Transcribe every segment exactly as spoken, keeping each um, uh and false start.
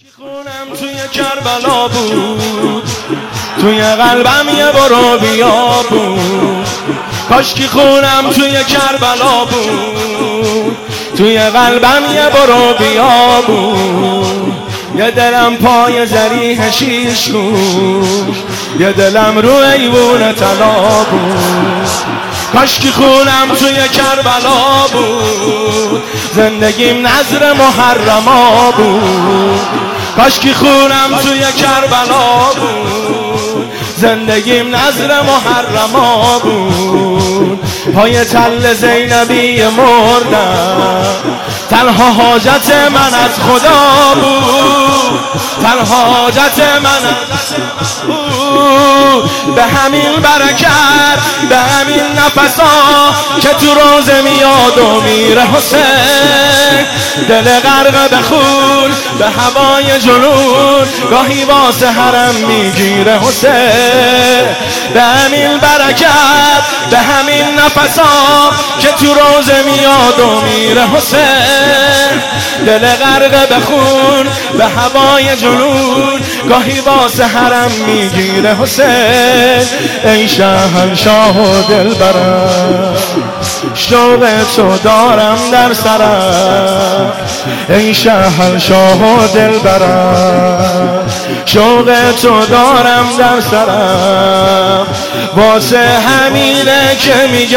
خونم توی کربلا بود، توی قلبم یه برو بیا بود. کاشکی خونم توی کربلا بود، توی قلبم یه برو بیا بود. یه دلم پای زریح شیش گوش، یه دلم رو ایوون طلا بود. کاشکی خونم توی کربلا بود، زندگیم نذر محرما بود. کاشکی خونم توی کربلا بود، زندگیم نذر محرما بود. پای تل زینبی مردم، تنها حاجت من از خدا بود، تنها حاجت من از بود. به همین برکت، به همین نفسا که تو روزه میاد و میره حسین. دل غرق به خون، به هوای جنون، گاهی واسه حرم میگیره حسین. به همین برکت، به همین نفسا که تو روزه میاد و میره حسین. دل غرق به خون، به هوای جنون، گاهی واسه حرم میگیره حسین. ای شهنشاه و دلبرم، شوق تو دارم در سرم. ای شهنشاه و دلبرم، شوق تو دارم در سرم. واسه همینه که میگم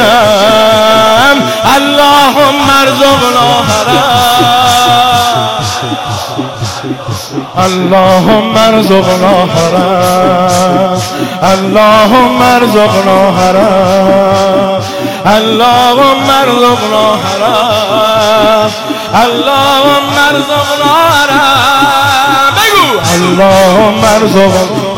اللهم ارزقنا حرم، اللهم ارزقنا حرم، اللهم ارزقنا حرم، اللهم ارزقنا حرم، اللهم ارزقنا حرم. بگو اللهم ارزقنا.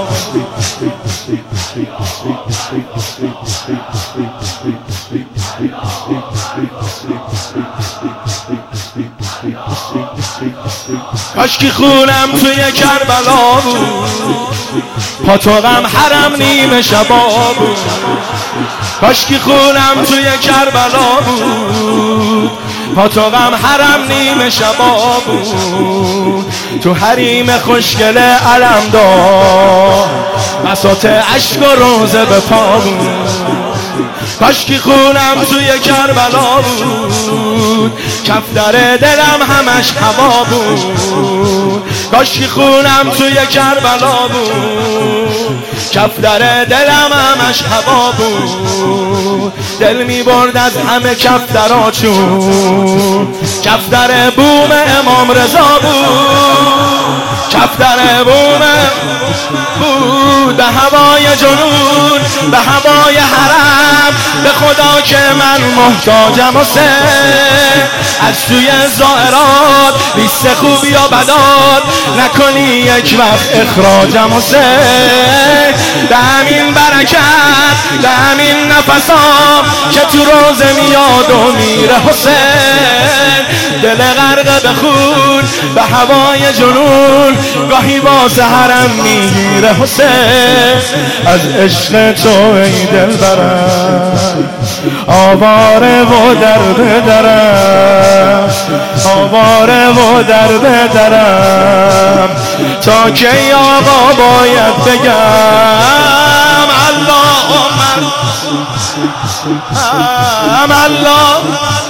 کاشکی خونم توی کربلا بود، پا تو غم حرم نیمه شبا بود. کاشکی خونم توی کربلا بود، پا تو غم حرم نیمه شبا بود. تو حریم خوشگل علم دار، بساط عشق و روزه به پا بود. کاشکی خونم توی کربلا بود، کفتر دلم همش هوا بود. کاشکی خونم توی کربلا بود، کفتر دلم همش هوا بود. دل می برد از همه کفترها چون کفتر بوم امام رضا بود، کفتر بوم بود. به هوای جنون، به هوای حرم، به خدا که من محتاجم حسین. از سوی زائرات لیست خوبی و بدات، نکنی یک وقت اخراجم حسین. به همین برکت، به همین نفسام که تو روزه میاد و میره حسین. دل غرق به خون، به هوای جنون، گاهی واسه حرم میگیره حسین. از عشق تو ای دلبرم، آواره و درد درم، آواره و درد درم. تا کی آقا باید بگم اللهم الله،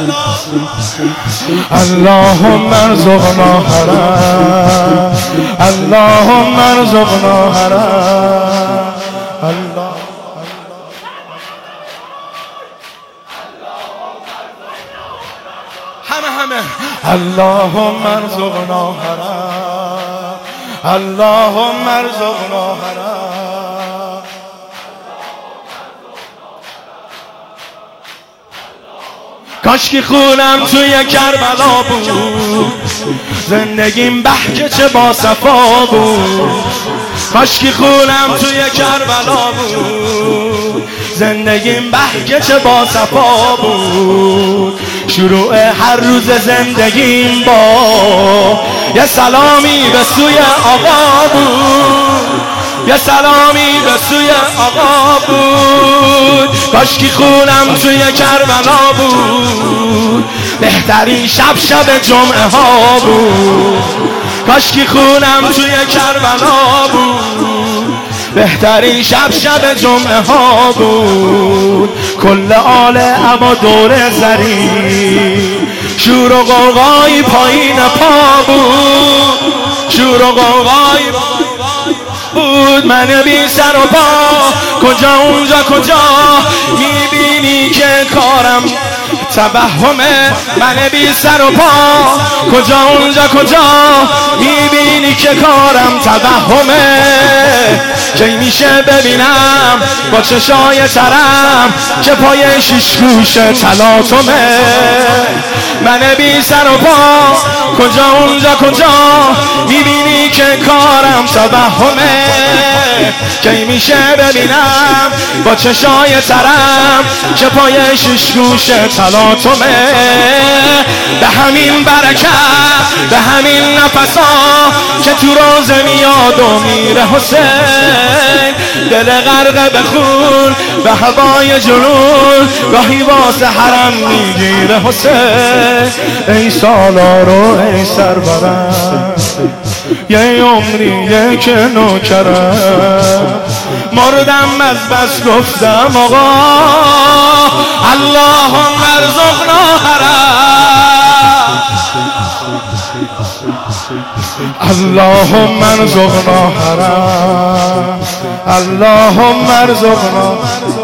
اللهم ارزقنا حرم، اللهم ارزقنا حرم. الله همه همه اللهم ارزقنا حرم، اللهم ارزقنا حرم. کاشکی خونم توی کربلا بود، زندگیم بهجه چه با صفا بود. کاشکی خونم توی کربلا بود، زندگیم بهجه چه با صفا بود. شروع هر روز زندگیم با یه سلامی به سوی آقا بود، یه سلامی به سوی آقا بود. کاشکی خونم توی کربلا بود، بهترین شب شب جمعه ها بود. کاشکی خونم توی کربلا بود، بهترین شب شب جمعه ها بود، کل آل اما دور زری، شور و غوغای پایین پا بود، شور و غوغای بود. من بی سر و پا کجا اونجا کجا میبینی که کارم توهمه، من بی سر و پا کجا اونجا کجا میبینی که کارم توهمه. کی میشه ببینم با چشای ترم که پای شیش گوش تلاطمه، من بی سر و پا کجا اونجا کجا میبینی که کارم توهمه. کی میشه ببینم با چشای ترم که پای شیش گوش تلاطمه. به همین برکت به همین نفسا که تو روز میاد و میره حسین، دل غرق به خون به هوای جنون گاهی واسه حرم میگیره حسین. ای سالارو ای سرورم یه عمری یک نوکرم، مردم از بس گفتم آقا اللهم ارزقنا حرم، اللهم ارزقنا حرم، اللهم ارزقنا